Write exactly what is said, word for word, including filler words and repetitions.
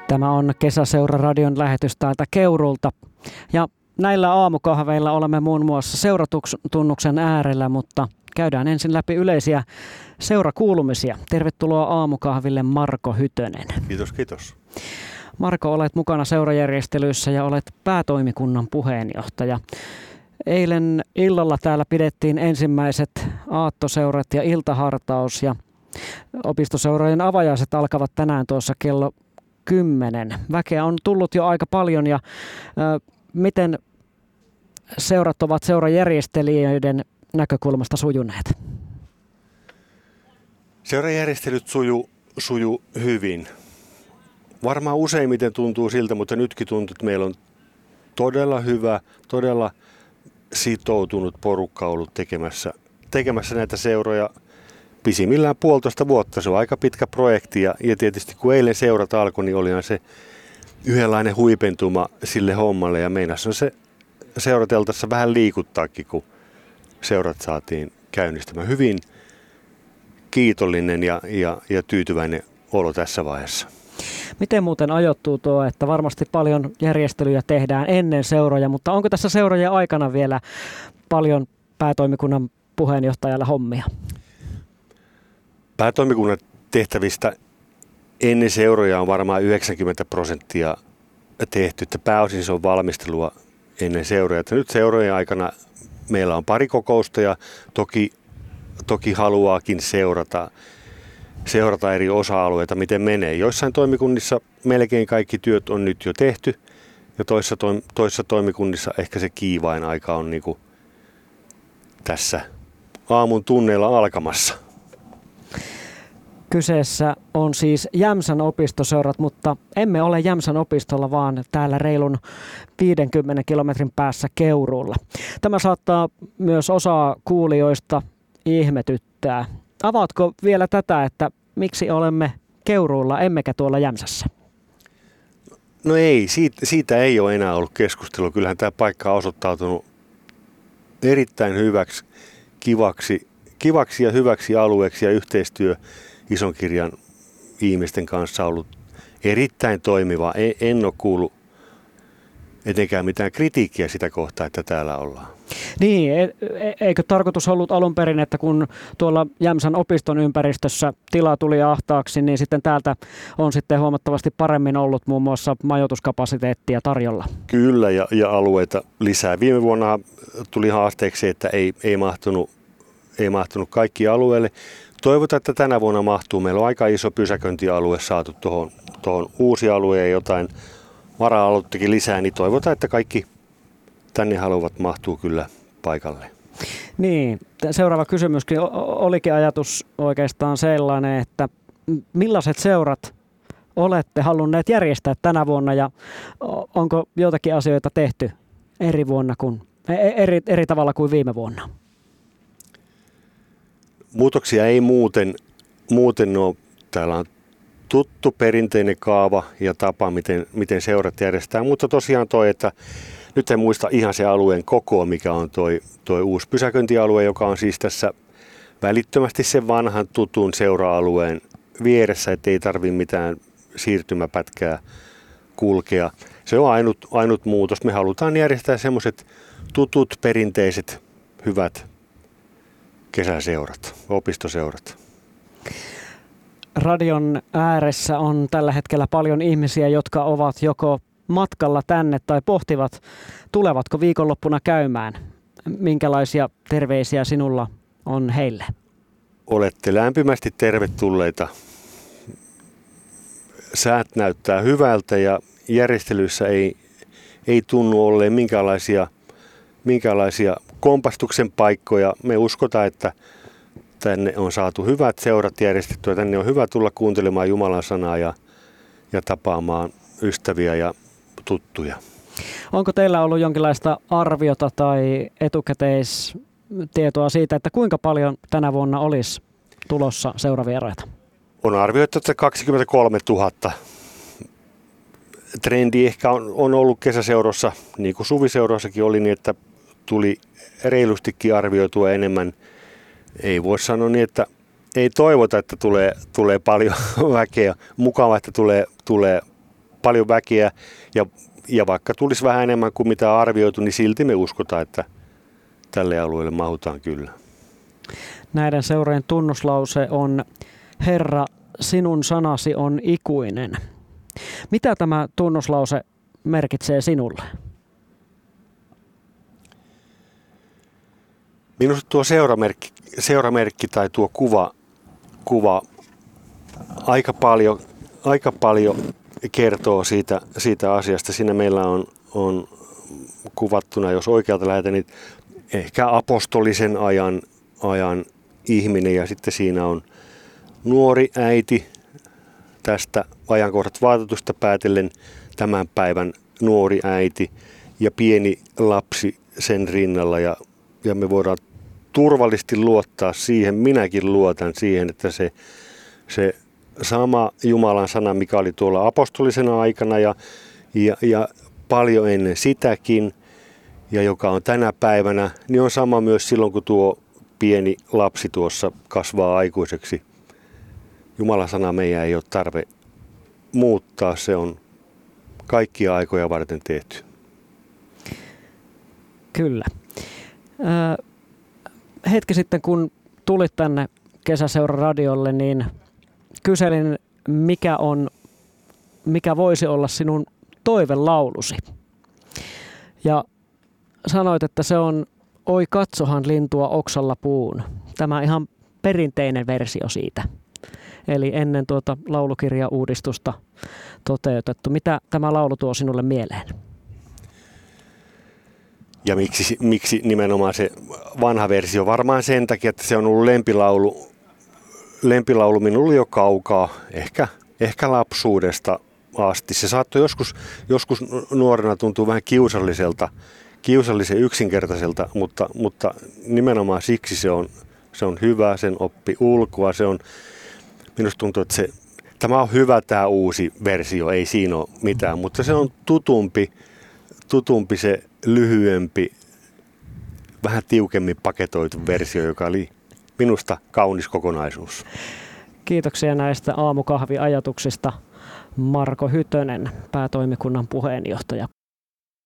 Tämä on Kesäseura-radion lähetys täältä Keurulta. Ja näillä aamukahveilla olemme muun muassa seuratunnuksen äärellä, mutta käydään ensin läpi yleisiä seurakuulumisia. Tervetuloa aamukahville Marko Hytönen. Kiitos, kiitos. Marko, olet mukana seurajärjestelyissä ja olet päätoimikunnan puheenjohtaja. Eilen illalla täällä pidettiin ensimmäiset aattoseurat ja iltahartaus ja opistoseurojen avajaiset alkavat tänään tuossa kello kymmenen. Väkeä on tullut jo aika paljon ja ö, miten seurat ovat seurajärjestelijöiden näkökulmasta sujuneet? Seurajärjestelyt suju, suju hyvin. Varmaan useimmiten tuntuu siltä, mutta nytkin tuntuu, että meillä on todella hyvä, todella sitoutunut porukka ollut tekemässä, tekemässä näitä seuroja pisimmillään puolitoista vuotta. Se on aika pitkä projekti ja, ja tietysti kun eilen seurat alkoi, niin olihan se yhdenlainen huipentuma sille hommalle ja meinas on se seurateltaessa vähän liikuttaakin, kun seurat saatiin käynnistämään. Hyvin kiitollinen ja, ja, ja tyytyväinen olo tässä vaiheessa. Miten muuten ajoittuu tuo, että varmasti paljon järjestelyjä tehdään ennen seuroja, mutta onko tässä seurojen aikana vielä paljon päätoimikunnan puheenjohtajalla hommia? Päätoimikunnan tehtävistä ennen seuroja on varmaan yhdeksänkymmentä prosenttia tehty, että pääosin se on valmistelua ennen seuroja. Että nyt seurojen aikana meillä on pari kokousta ja toki, toki haluaakin seurata, seurata eri osa-alueita, miten menee. Joissain toimikunnissa melkein kaikki työt on nyt jo tehty ja toissa, toissa toimikunnissa ehkä se kiivain aika on niin kuin tässä aamun tunneilla alkamassa. Kyseessä on siis Jämsän opistoseurat, mutta emme ole Jämsän opistolla, vaan täällä reilun viidenkymmenen kilometrin päässä Keuruulla. Tämä saattaa myös osaa kuulijoista ihmetyttää. Avaatko vielä tätä, että miksi olemme Keuruulla emmekä tuolla Jämsässä? No ei, siitä, siitä ei ole enää ollut keskustelua. Kyllähän tämä paikka on osoittautunut erittäin hyväksi, kivaksi, kivaksi ja hyväksi alueeksi ja yhteistyö ison kirjan ihmisten kanssa on ollut erittäin toimiva. En ole kuullut etenkään mitään kritiikkiä sitä kohtaa, että täällä ollaan. Niin, eikö tarkoitus ollut alun perin, että kun tuolla Jämsän opiston ympäristössä tila tuli ahtaaksi, niin sitten täältä on sitten huomattavasti paremmin ollut muun muassa majoituskapasiteettia tarjolla? Kyllä, ja, ja alueita lisää. Viime vuonna tuli haasteeksi, että ei, ei, mahtunut, ei mahtunut kaikki alueelle. Toivotaan, että tänä vuonna mahtuu. Meillä on aika iso pysäköintialue saatu tuohon, tuohon uusi alue ja jotain vara-aluettakin lisää, niin toivotaan, että kaikki tänne haluavat mahtuu kyllä paikalle. Niin, seuraava kysymyskin olikin ajatus oikeastaan sellainen, että millaiset seurat olette halunneet järjestää tänä vuonna ja onko joitakin asioita tehty eri vuonna kuin, eri, eri tavalla kuin viime vuonna? Muutoksia ei muuten, muuten ole. Täällä on tuttu perinteinen kaava ja tapa, miten, miten seurat järjestää, mutta tosiaan toi, että nyt en muista ihan se alueen kokoa, mikä on toi, toi uusi pysäköintialue, joka on siis tässä välittömästi sen vanhan tutun seura-alueen vieressä, ettei tarvitse mitään siirtymäpätkää kulkea. Se on ainut, ainut muutos. Me halutaan järjestää semmoiset tutut, perinteiset, hyvät kesäseurat, opistoseurat. Radion ääressä on tällä hetkellä paljon ihmisiä, jotka ovat joko matkalla tänne tai pohtivat, tulevatko viikonloppuna käymään. Minkälaisia terveisiä sinulla on heille? Olette lämpimästi tervetulleita. Säät näyttää hyvältä ja järjestelyissä ei, ei tunnu olleen minkälaisia, minkälaisia kompastuksen paikkoja. Me uskotaan, että tänne on saatu hyvät seurat järjestettyä. Tänne on hyvä tulla kuuntelemaan Jumalan sanaa ja, ja tapaamaan ystäviä ja tuttuja. Onko teillä ollut jonkinlaista arviota tai etukäteistietoa siitä, että kuinka paljon tänä vuonna olisi tulossa seuravieraita? On arvioitu, että kaksikymmentäkolmetuhatta. Trendi ehkä on, on ollut kesäseurossa, niin kuin suviseurossakin oli, niin että tuli reilustikin arvioitua enemmän. Ei voi sanoa niin, että ei toivota, että tulee, tulee paljon väkeä. Mukava, että tulee, tulee paljon väkeä ja, ja vaikka tulisi vähän enemmän kuin mitä on arvioitu, niin silti me uskotaan, että tälle alueelle mahutaan kyllä. Näiden seurojen tunnuslause on Herra, sinun sanasi on ikuinen. Mitä tämä tunnuslause merkitsee sinulle? Minusta tuo seuramerkki, seuramerkki tai tuo kuva, kuva aika paljon, aika paljon kertoo siitä, siitä asiasta. Siinä meillä on, on kuvattuna, jos oikealta lähdetään, niin ehkä apostolisen ajan, ajan ihminen ja sitten siinä on nuori äiti tästä ajankohdat vaatetusta päätellen tämän päivän nuori äiti ja pieni lapsi sen rinnalla ja, ja me voidaan turvallisesti luottaa siihen, minäkin luotan siihen, että se, se sama Jumalan sana, mikä oli tuolla apostolisena aikana ja, ja, ja paljon ennen sitäkin ja joka on tänä päivänä, niin on sama myös silloin, kun tuo pieni lapsi tuossa kasvaa aikuiseksi. Jumalan sana meidän ei ole tarve muuttaa, se on kaikkia aikoja varten tehty. Kyllä. Ö, hetki sitten, kun tulit tänne Kesäseura-radiolle, niin kyselin, mikä, on, mikä voisi olla sinun toivelaulusi. Ja sanoit, että se on Oi katsohan lintua oksalla puun. Tämä ihan perinteinen versio siitä. Eli ennen tuota laulukirjauudistusta toteutettu. Mitä tämä laulu tuo sinulle mieleen? Ja miksi, miksi nimenomaan se vanha versio? Varmaan sen takia, että se on ollut lempilaulu, lempilaulu minulle jo kaukaa, ehkä, ehkä lapsuudesta asti. Se saattoi joskus, joskus nuorena tuntua vähän kiusalliselta, kiusallisen yksinkertaiselta, mutta, mutta nimenomaan siksi se on, se on hyvä, sen oppi ulkoa, se on, minusta tuntuu, että se, tämä on hyvä tämä uusi versio, ei siinä ole mitään, mutta se on tutumpi, tutumpi se lyhyempi, vähän tiukemmin paketoitu versio, joka oli minusta kaunis kokonaisuus. Kiitoksia näistä aamukahviajatuksista, Marko Hytönen, päätoimikunnan puheenjohtaja.